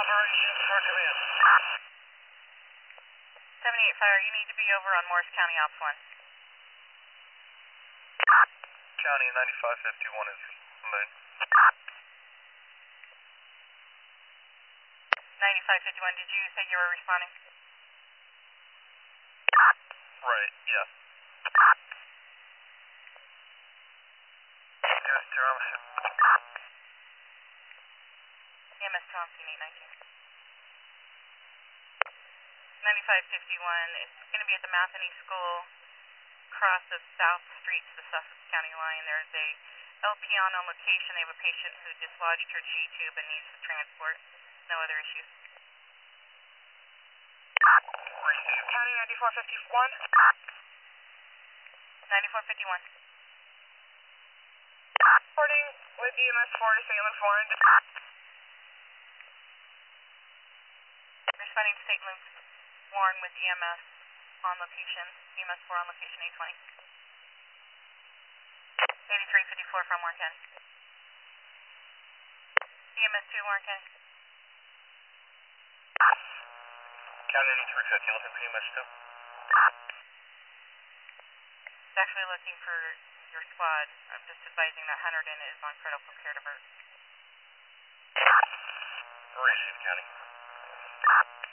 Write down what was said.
Operations for command. 78 Fire, you need to be over on Morris County Ops 1. County 9551 is Moon. 9551, did you say you were responding? Right, yeah. US Thompson. EMS Thompson, 819. 9551, it's going to be at the Matheny School, cross of South Street to the Sussex County line. There's a LPN on location. They have a patient who dislodged her G-tube and needs to transport. No other issues. County 9451. 9451. Reporting with EMS 4 to St. Luke's Warren. Responding to St. Luke's Warren with EMS on location. EMS 4 on location 820. 8354 from Warren County. EMS 2 Warren County. County 8350, looking for EMS 2. It's actually looking for your squad. I'm just advising that Hunterdon is on critical care to Burt. Racine County.